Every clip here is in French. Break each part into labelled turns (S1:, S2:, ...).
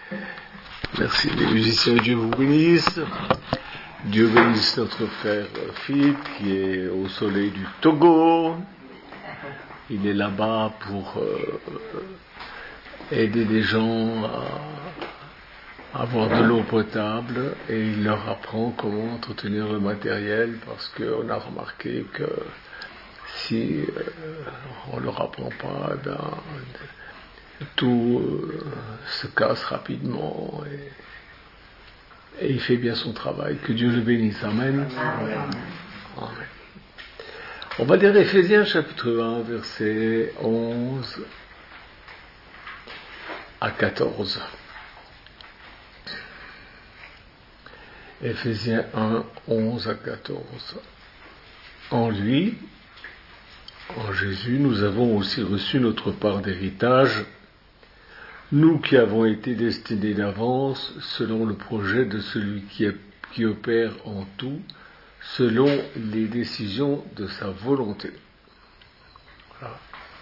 S1: Merci les musiciens, Dieu vous bénisse. Dieu bénisse notre frère Philippe qui est au soleil du Togo. Il est là-bas pour aider les gens à avoir de l'eau potable et il leur apprend comment entretenir le matériel parce qu'on a remarqué que si on ne leur apprend pas, tout se casse rapidement et il fait bien son travail. Que Dieu le bénisse. Amen. Amen. Amen. On va lire Éphésiens chapitre 1, versets 11 à 14. Éphésiens 1, 11 à 14. En lui, en Jésus, nous avons aussi reçu notre part d'héritage, nous qui avons été destinés d'avance selon le projet de celui qui opère en tout, selon les décisions de sa volonté. Voilà.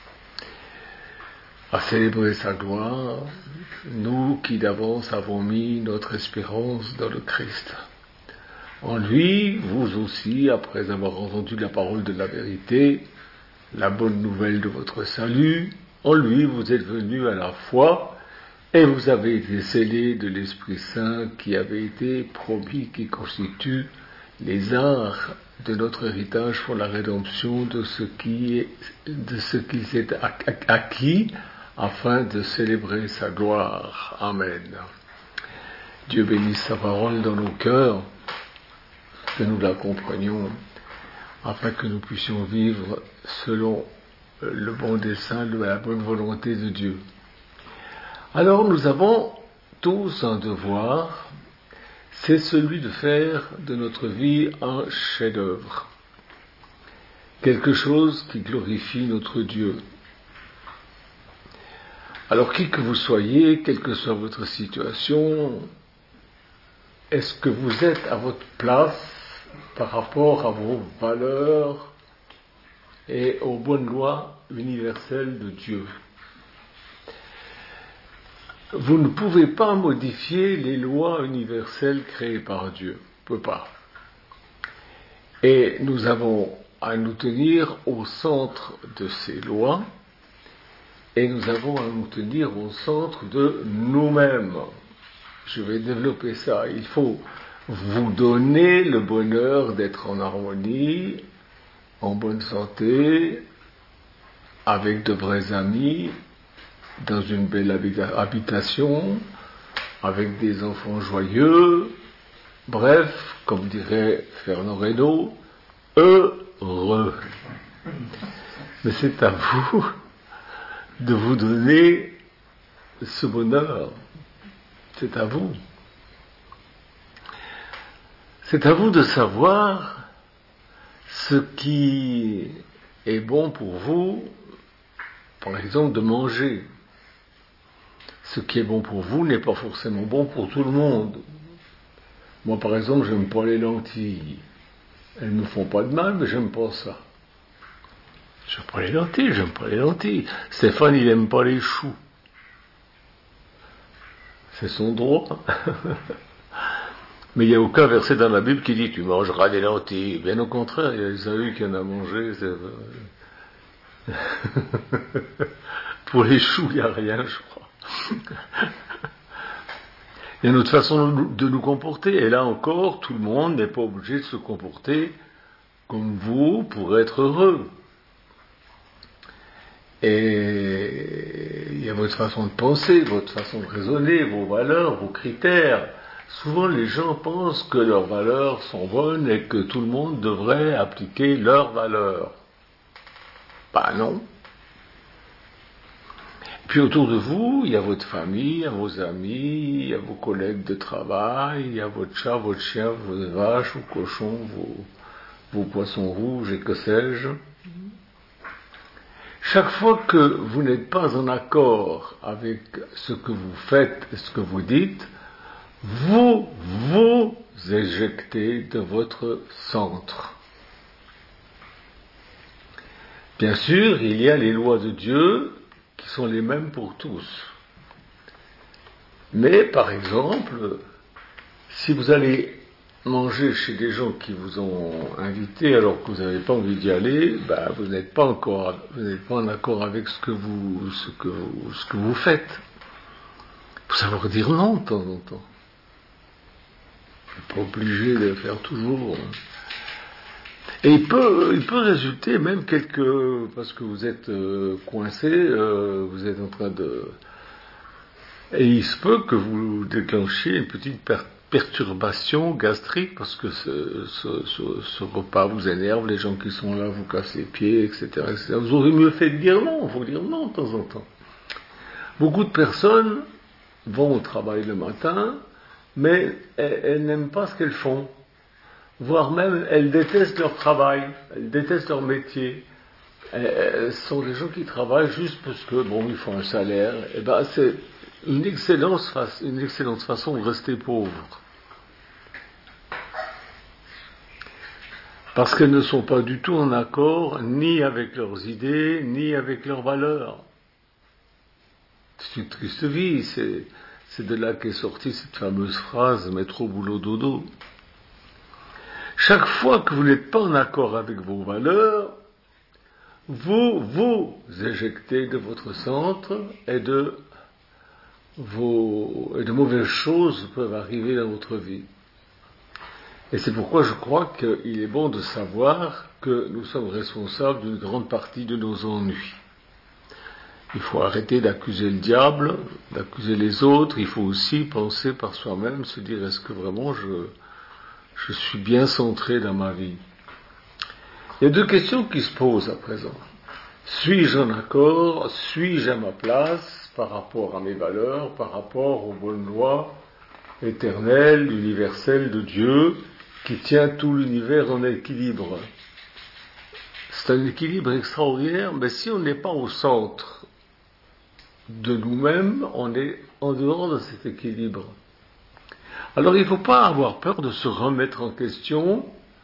S1: À célébrer sa gloire, nous qui d'avance avons mis notre espérance dans le Christ. En lui, vous aussi, après avoir entendu la parole de la vérité, la bonne nouvelle de votre salut, en lui vous êtes venus à la foi et vous avez été scellés de l'Esprit Saint qui avait été promis, qui constitue les arts de notre héritage pour la rédemption de ce qui s'est acquis afin de célébrer sa gloire. Amen. Dieu bénisse sa parole dans nos cœurs, que nous la comprenions, afin que nous puissions vivre selon le bon dessein, la bonne volonté de Dieu. Alors nous avons tous un devoir, c'est celui de faire de notre vie un chef-d'œuvre, quelque chose qui glorifie notre Dieu. Alors qui que vous soyez, quelle que soit votre situation, est-ce que vous êtes à votre place par rapport à vos valeurs et aux bonnes lois universelles de Dieu? Vous ne pouvez pas modifier les lois universelles créées par Dieu. On ne peut pas. Et nous avons à nous tenir au centre de ces lois et nous avons à nous tenir au centre de nous-mêmes. Je vais développer ça. Il faut vous donner le bonheur d'être en harmonie, en bonne santé, avec de vrais amis, dans une belle habitation, avec des enfants joyeux, bref, comme dirait Fernand Reynaud, heureux. Mais c'est à vous de vous donner ce bonheur. C'est à vous. C'est à vous de savoir ce qui est bon pour vous, par exemple de manger. Ce qui est bon pour vous n'est pas forcément bon pour tout le monde. Moi, par exemple, j'aime pas les lentilles. Elles ne me font pas de mal, mais j'aime pas ça. J'aime pas les lentilles. Stéphane, il aime pas les choux. C'est son droit. Mais il n'y a aucun verset dans la Bible qui dit tu mangeras des lentilles. Bien au contraire, il y a Esaü qui en a mangé. Pour les choux, il n'y a rien, je crois. Il y a une autre façon de nous comporter, et là encore, tout le monde n'est pas obligé de se comporter comme vous pour être heureux. Et il y a votre façon de penser, votre façon de raisonner, vos valeurs, vos critères. Souvent les gens pensent que leurs valeurs sont bonnes et que tout le monde devrait appliquer leurs valeurs. Ben non. Puis autour de vous, il y a votre famille, il y a vos amis, il y a vos collègues de travail, il y a votre chat, votre chien, vos vaches, vos cochons, vos poissons rouges et que sais-je. Chaque fois que vous n'êtes pas en accord avec ce que vous faites et ce que vous dites, vous vous éjectez de votre centre. Bien sûr, il y a les lois de Dieu qui sont les mêmes pour tous. Mais, par exemple, si vous allez manger chez des gens qui vous ont invité alors que vous n'avez pas envie d'y aller, vous n'êtes pas en accord avec ce que vous faites. Il faut savoir dire non de temps en temps. Vous n'êtes pas obligé de le faire toujours. Et il peut résulter même parce que vous êtes coincé, vous êtes en train de... Et il se peut que vous déclenchiez une petite perturbation gastrique parce que ce repas vous énerve, les gens qui sont là vous cassent les pieds, etc., etc. Vous aurez mieux fait de dire non, il faut dire non de temps en temps. Beaucoup de personnes vont au travail le matin, mais elles n'aiment pas ce qu'elles font. Voire même, elles détestent leur travail, elles détestent leur métier. Ce sont des gens qui travaillent juste parce que, ils font un salaire. C'est une excellente façon de rester pauvre. Parce qu'elles ne sont pas du tout en accord, ni avec leurs idées, ni avec leurs valeurs. C'est une triste vie, c'est de là qu'est sortie cette fameuse phrase « métro, boulot, dodo ». Chaque fois que vous n'êtes pas en accord avec vos valeurs, vous éjectez de votre centre et de mauvaises choses peuvent arriver dans votre vie. Et c'est pourquoi je crois qu'il est bon de savoir que nous sommes responsables d'une grande partie de nos ennuis. Il faut arrêter d'accuser le diable, d'accuser les autres, il faut aussi penser par soi-même, se dire est-ce que vraiment je suis bien centré dans ma vie. Il y a deux questions qui se posent à présent. Suis-je en accord, suis-je à ma place par rapport à mes valeurs, par rapport aux bonnes lois éternelles, universelles de Dieu, qui tient tout l'univers en équilibre. C'est un équilibre extraordinaire, mais si on n'est pas au centre de nous-mêmes, on est en dehors de cet équilibre. Alors il ne faut pas avoir peur de se remettre en question.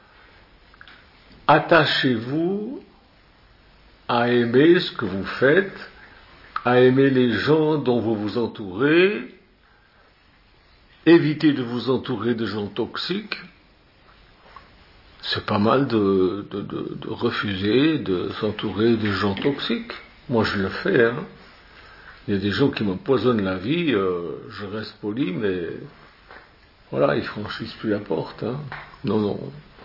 S1: Attachez-vous à aimer ce que vous faites, à aimer les gens dont vous vous entourez, évitez de vous entourer de gens toxiques. C'est pas mal de refuser de s'entourer de gens toxiques. Moi je le fais, hein. Il y a des gens qui m'empoisonnent la vie, je reste poli, mais voilà, ils franchissent plus la porte, hein. Non.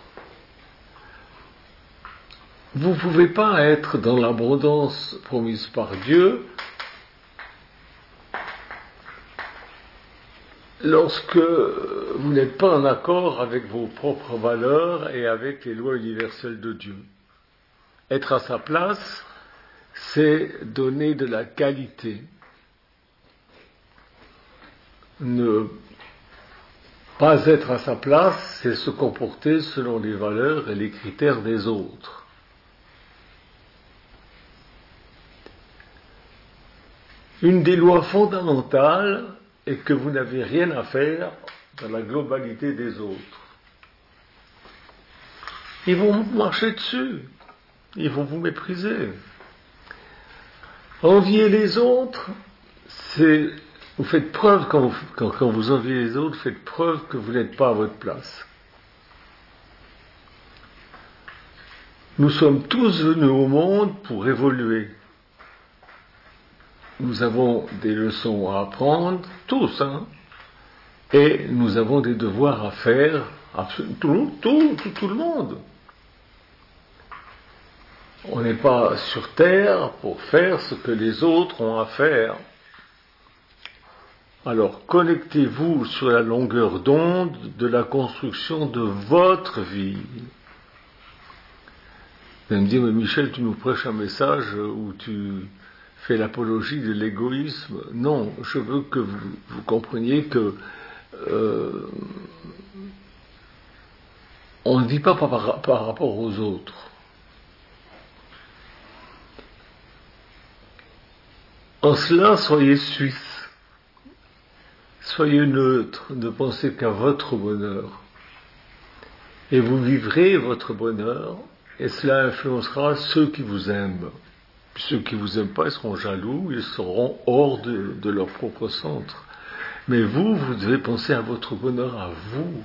S1: Vous ne pouvez pas être dans l'abondance promise par Dieu lorsque vous n'êtes pas en accord avec vos propres valeurs et avec les lois universelles de Dieu. Être à sa place, c'est donner de la qualité. Ne pas être à sa place, c'est se comporter selon les valeurs et les critères des autres. Une des lois fondamentales est que vous n'avez rien à faire dans la globalité des autres. Ils vont vous marcher dessus, ils vont vous mépriser. Envier les autres, vous faites preuve, quand vous enviez les autres, faites preuve que vous n'êtes pas à votre place. Nous sommes tous venus au monde pour évoluer. Nous avons des leçons à apprendre, tous, hein, et nous avons des devoirs à faire, tout le monde. On n'est pas sur terre pour faire ce que les autres ont à faire. Alors, connectez-vous sur la longueur d'onde de la construction de votre vie. Vous allez me dire, mais Michel, tu nous prêches un message où tu fais l'apologie de l'égoïsme. Non, je veux que vous compreniez que on ne vit pas par rapport aux autres. En cela, soyez suisse, soyez neutre, ne pensez qu'à votre bonheur. Et vous vivrez votre bonheur, et cela influencera ceux qui vous aiment. Ceux qui vous aiment pas, ils seront jaloux, ils seront hors de leur propre centre. Mais vous devez penser à votre bonheur à vous.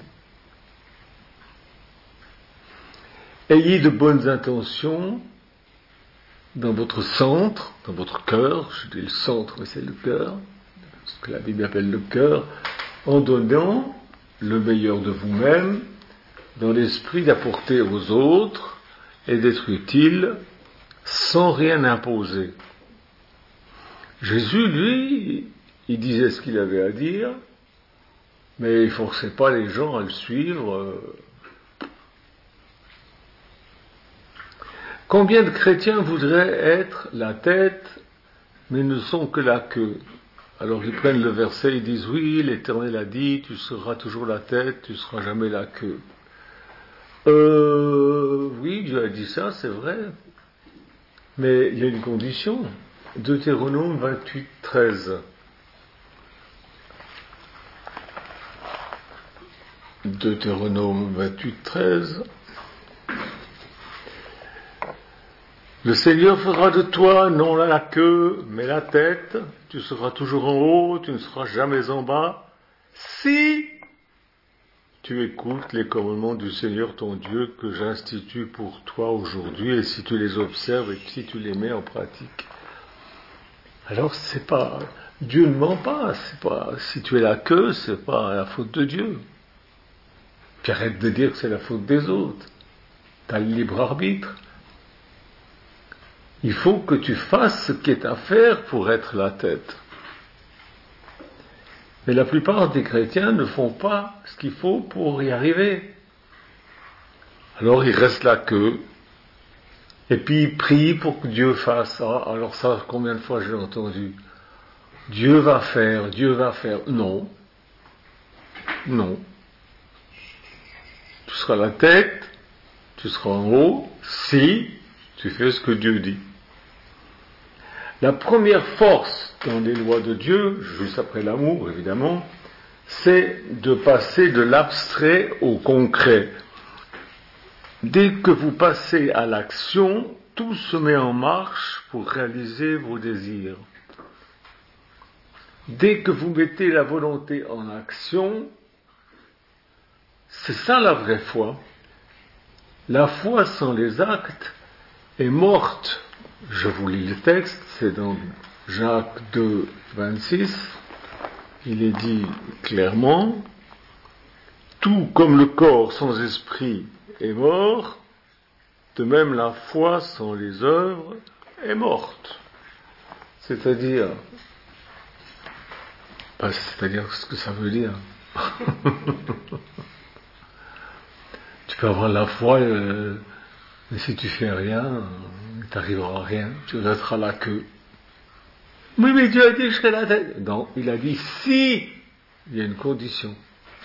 S1: Ayez de bonnes intentions dans votre centre, dans votre cœur, je dis le centre, mais c'est le cœur, ce que la Bible appelle le cœur, en donnant le meilleur de vous-même, dans l'esprit d'apporter aux autres et d'être utile, sans rien imposer. Jésus, lui, il disait ce qu'il avait à dire, mais il ne forçait pas les gens à le suivre. Combien de chrétiens voudraient être la tête, mais ne sont que la queue? Alors ils prennent le verset, ils disent, oui, l'Éternel a dit, tu seras toujours la tête, tu ne seras jamais la queue. Oui, Dieu a dit ça, c'est vrai. Mais il y a une condition. Deutéronome 28, 13. Deutéronome 28, 13. Le Seigneur fera de toi non la queue, mais la tête. Tu seras toujours en haut, tu ne seras jamais en bas. Si tu écoutes les commandements du Seigneur ton Dieu que j'institue pour toi aujourd'hui, et si tu les observes et si tu les mets en pratique. Alors c'est pas, Dieu ne ment pas, c'est pas, si tu es la queue, c'est pas la faute de Dieu. Puis arrête de dire que c'est la faute des autres. Tu as le libre arbitre. Il faut que tu fasses ce qui est à faire pour être la tête. Mais la plupart des chrétiens ne font pas ce qu'il faut pour y arriver. Alors ils restent la queue, et puis ils prient pour que Dieu fasse. Ah, alors ça, combien de fois j'ai entendu? Dieu va faire, Dieu va faire. Non. Non. Tu seras la tête, tu seras en haut, si tu fais ce que Dieu dit. La première force dans les lois de Dieu, juste après l'amour évidemment, c'est de passer de l'abstrait au concret. Dès que vous passez à l'action, tout se met en marche pour réaliser vos désirs. Dès que vous mettez la volonté en action, c'est ça la vraie foi. La foi sans les actes est morte. Je vous lis le texte, c'est dans Jacques 2, 26. Il est dit clairement, tout comme le corps sans esprit est mort, de même la foi sans les œuvres est morte. C'est-à-dire ce que ça veut dire. Tu peux avoir la foi, mais si tu fais rien, il t'arrivera rien, tu resteras la queue. Oui, mais Dieu a dit que je serai la tête. Non, il a dit si, il y a une condition.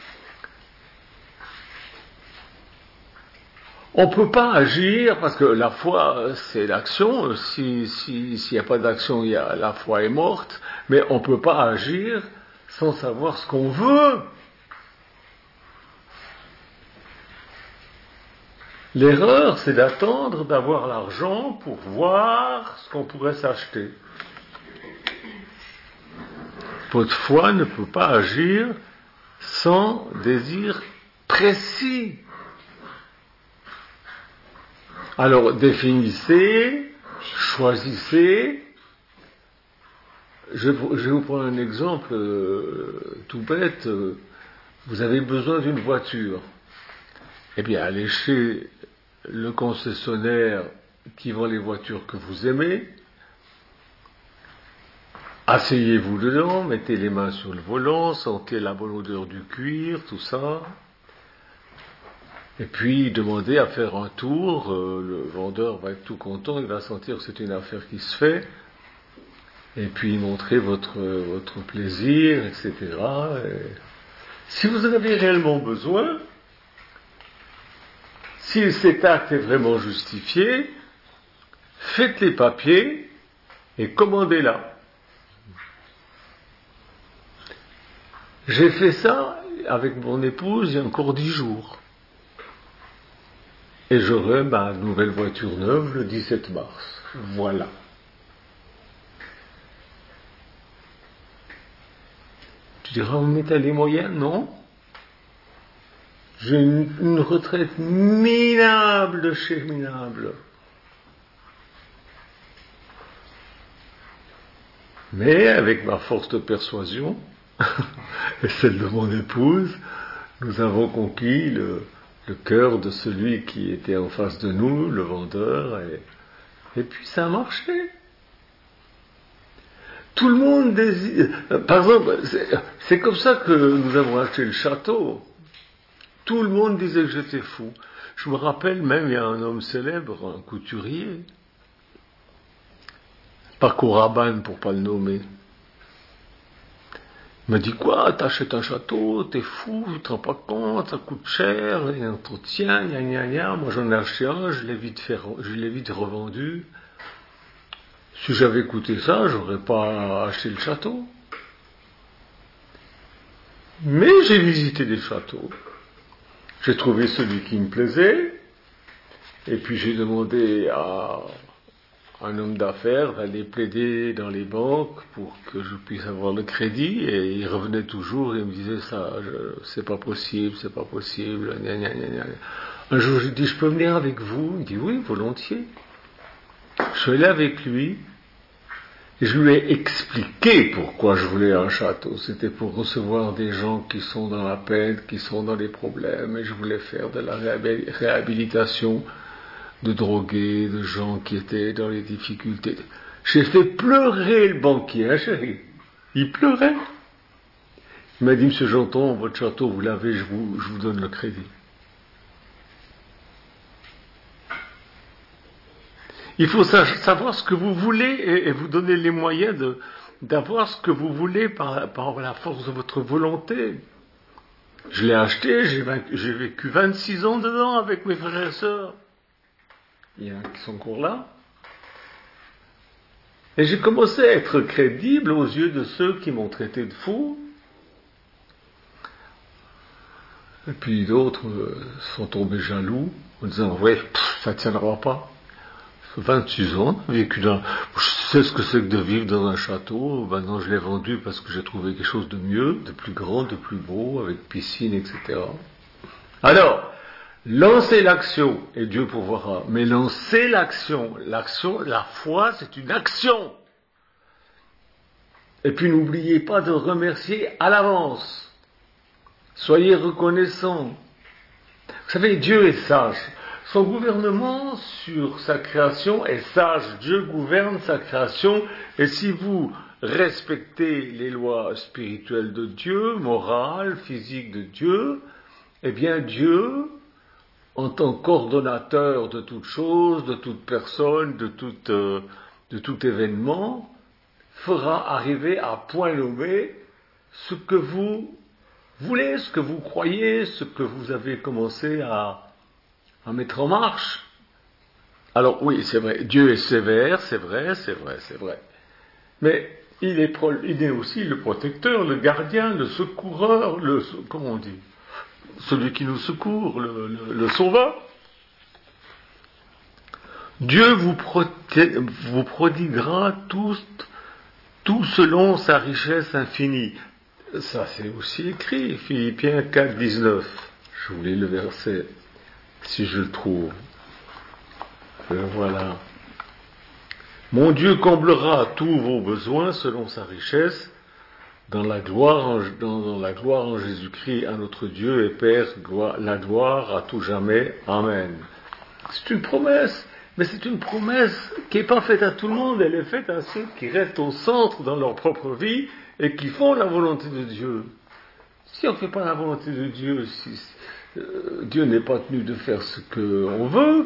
S1: On ne peut pas agir, parce que la foi, c'est l'action. S'il n'y a pas d'action, la foi est morte. Mais on ne peut pas agir sans savoir ce qu'on veut. L'erreur, c'est d'attendre d'avoir l'argent pour voir ce qu'on pourrait s'acheter. Votre foi ne peut pas agir sans désir précis. Alors définissez, choisissez. Je vais vous prendre un exemple tout bête. Vous avez besoin d'une voiture. Eh bien, allez chez le concessionnaire qui vend les voitures que vous aimez. Asseyez-vous dedans, mettez les mains sur le volant, sentez la bonne odeur du cuir, tout ça. Et puis demandez à faire un tour, le vendeur va être tout content, il va sentir que c'est une affaire qui se fait. Et puis montrez votre plaisir, etc. Et si vous en avez réellement besoin, si cet acte est vraiment justifié, faites les papiers et commandez-la. J'ai fait ça avec mon épouse il y a encore 10 jours. Et j'aurai ma nouvelle voiture neuve le 17 mars. Voilà. Tu diras, mais t'as les moyens? Non. J'ai une retraite minable de chez minable. Mais avec ma force de persuasion et celle de mon épouse, nous avons conquis le cœur de celui qui était en face de nous, le vendeur, et puis ça a marché. Tout le monde désire. Par exemple, c'est comme ça que nous avons acheté le château. Tout le monde disait que j'étais fou. Je me rappelle même, il y a un homme célèbre, un couturier, pas Kouraban pour pas le nommer. Il m'a dit, quoi, t'achètes un château, t'es fou, tu te rends pas compte, ça coûte cher, il y a un entretien, gna. Moi j'en ai acheté un, je l'ai vite revendu. Si j'avais écouté ça, j'aurais pas acheté le château. Mais j'ai visité des châteaux. J'ai trouvé celui qui me plaisait, et puis j'ai demandé à un homme d'affaires d'aller plaider dans les banques pour que je puisse avoir le crédit, et il revenait toujours et il me disait ça, c'est pas possible, gna. Un jour j'ai dit, je peux venir avec vous? Il me dit oui, volontiers. Je suis allé avec lui, et je lui ai expliqué pourquoi je voulais un château. C'était pour recevoir des gens qui sont dans la peine, qui sont dans les problèmes, et je voulais faire de la réhabilitation de drogués, de gens qui étaient dans les difficultés. J'ai fait pleurer le banquier, hein, chérie. Il pleurait. Il m'a dit, monsieur Janton, votre château, vous l'avez, je vous donne le crédit. Il faut savoir ce que vous voulez et vous donner les moyens d'avoir ce que vous voulez par la force de votre volonté. Je l'ai acheté, j'ai vécu 26 ans dedans avec mes frères et sœurs. Il y en a qui sont encore là. Et j'ai commencé à être crédible aux yeux de ceux qui m'ont traité de fou. Et puis d'autres sont tombés jaloux en disant, ouais, ça ne tiendra pas. 26 ans, vécu je sais ce que c'est que de vivre dans un château. Maintenant, je l'ai vendu parce que j'ai trouvé quelque chose de mieux, de plus grand, de plus beau, avec piscine, etc. Alors, lancez l'action, et Dieu pourvoira. Mais lancez l'action. La foi, c'est une action. Et puis, n'oubliez pas de remercier à l'avance. Soyez reconnaissants. Vous savez, Dieu est sage. Son gouvernement sur sa création est sage. Dieu gouverne sa création, et si vous respectez les lois spirituelles de Dieu, morales, physiques de Dieu, eh bien Dieu, en tant qu'ordonnateur de toute chose, de toute personne, de tout événement, fera arriver à point nommé ce que vous voulez, ce que vous croyez, ce que vous avez commencé à mettre en marche. Alors oui, c'est vrai, Dieu est sévère, c'est vrai. Mais il est aussi le protecteur, le gardien, le secoureur, comment on dit, celui qui nous secourt, le sauveur. Dieu vous prodiguera tout selon sa richesse infinie. Ça c'est aussi écrit, Philippiens 4, 19. Je vous lis le verset, si je le trouve. Voilà. Mon Dieu comblera tous vos besoins selon sa richesse dans la gloire en Jésus-Christ à notre Dieu et Père, la gloire à tout jamais. Amen. C'est une promesse, mais c'est une promesse qui n'est pas faite à tout le monde, elle est faite à ceux qui restent au centre dans leur propre vie et qui font la volonté de Dieu. Si on ne fait pas la volonté de Dieu, Dieu n'est pas tenu de faire ce qu'on veut.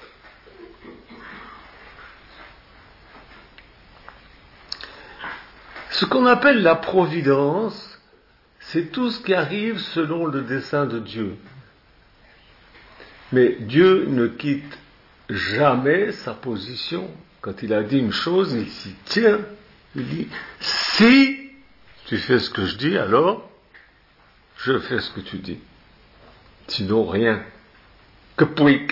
S1: Ce qu'on appelle la providence, c'est tout ce qui arrive selon le dessein de Dieu. Mais Dieu ne quitte jamais sa position. Quand il a dit une chose, il s'y tient. Il dit, si tu fais ce que je dis, alors je fais ce que tu dis. Sinon, rien. Que pouic.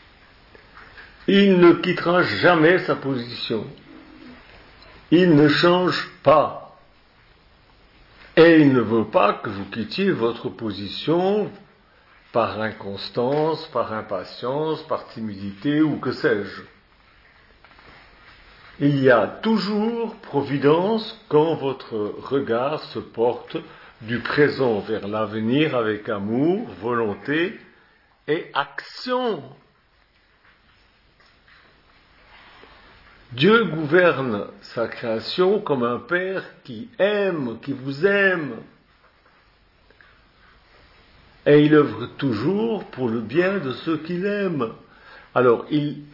S1: Il ne quittera jamais sa position. Il ne change pas. Et il ne veut pas que vous quittiez votre position par inconstance, par impatience, par timidité ou que sais-je. Il y a toujours providence quand votre regard se porte du présent vers l'avenir avec amour, volonté et action. Dieu gouverne sa création comme un père qui aime, qui vous aime. Et il œuvre toujours pour le bien de ceux qu'il aime. Alors, il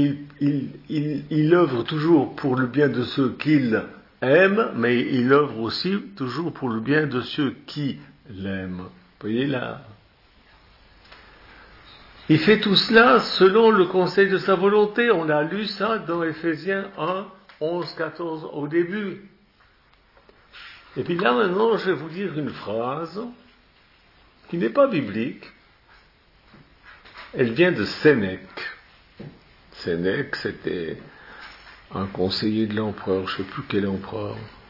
S1: œuvre toujours pour le bien de ceux qu'il aime, mais il œuvre aussi toujours pour le bien de ceux qui l'aiment. Vous voyez là? Il fait tout cela selon le conseil de sa volonté. On a lu ça dans Éphésiens 1, 11, 14 au début. Et puis là maintenant, je vais vous dire une phrase qui n'est pas biblique. Elle vient de Sénèque. Sénèque, c'était un conseiller de l'empereur, je ne sais plus quel empereur.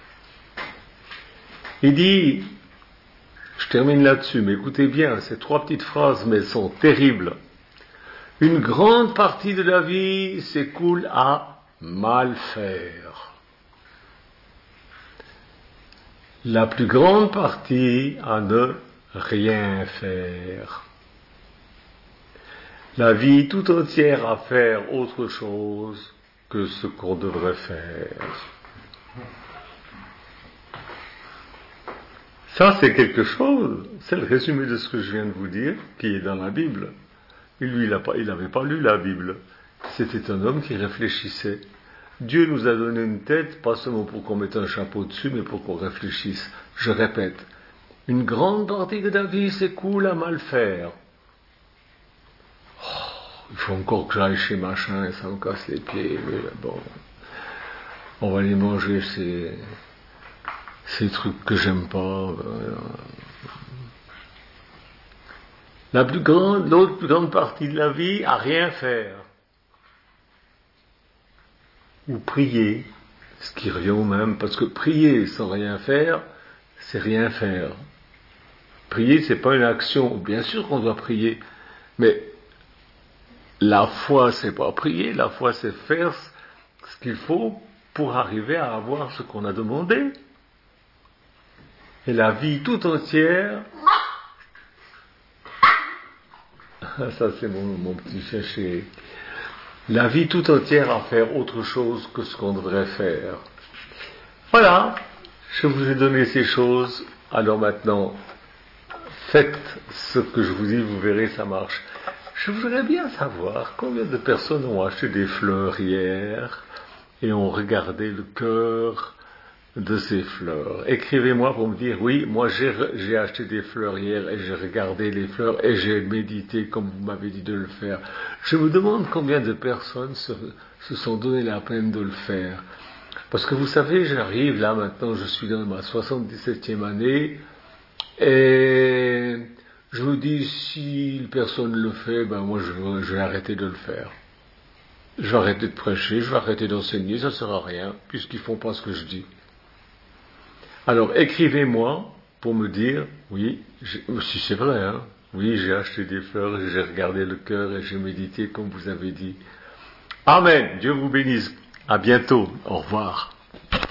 S1: Il dit, je termine là-dessus, mais écoutez bien, ces 3 petites phrases, mais elles sont terribles. Une grande partie de la vie s'écoule à mal faire. La plus grande partie à ne rien faire. La vie tout entière à faire autre chose que ce qu'on devrait faire. Ça, c'est quelque chose, c'est le résumé de ce que je viens de vous dire, qui est dans la Bible. Et lui, il n'avait pas lu la Bible. C'était un homme qui réfléchissait. Dieu nous a donné une tête, pas seulement pour qu'on mette un chapeau dessus, mais pour qu'on réfléchisse. Je répète, une grande partie de la vie s'écoule à mal faire. Oh, il faut encore que j'aille chez machin et ça me casse les pieds. Mais bon, on va aller manger ces trucs que j'aime pas. L'autre plus grande partie de la vie à rien faire. Ou prier, ce qui revient au même, parce que prier sans rien faire, c'est rien faire. Prier, c'est pas une action. Bien sûr qu'on doit prier, mais la foi, c'est pas prier, la foi, c'est faire ce qu'il faut pour arriver à avoir ce qu'on a demandé. Et la vie tout entière, ça c'est mon petit chien chéri, la vie tout entière à faire autre chose que ce qu'on devrait faire. Voilà, je vous ai donné ces choses, alors maintenant, faites ce que je vous dis, vous verrez, ça marche. Je voudrais bien savoir combien de personnes ont acheté des fleurs hier et ont regardé le cœur de ces fleurs. Écrivez-moi pour me dire, oui, moi j'ai acheté des fleurs hier et j'ai regardé les fleurs et j'ai médité comme vous m'avez dit de le faire. Je me demande combien de personnes se sont donné la peine de le faire. Parce que vous savez, j'arrive là maintenant, je suis dans ma 77e année et je me dis, si personne ne le fait, ben moi je vais arrêter de le faire. Je vais arrêter de prêcher, je vais arrêter d'enseigner, ça ne sert à rien, puisqu'ils font pas ce que je dis. Alors écrivez-moi pour me dire, oui, si c'est vrai, hein, oui, j'ai acheté des fleurs, j'ai regardé le cœur et j'ai médité comme vous avez dit. Amen, Dieu vous bénisse, à bientôt, au revoir.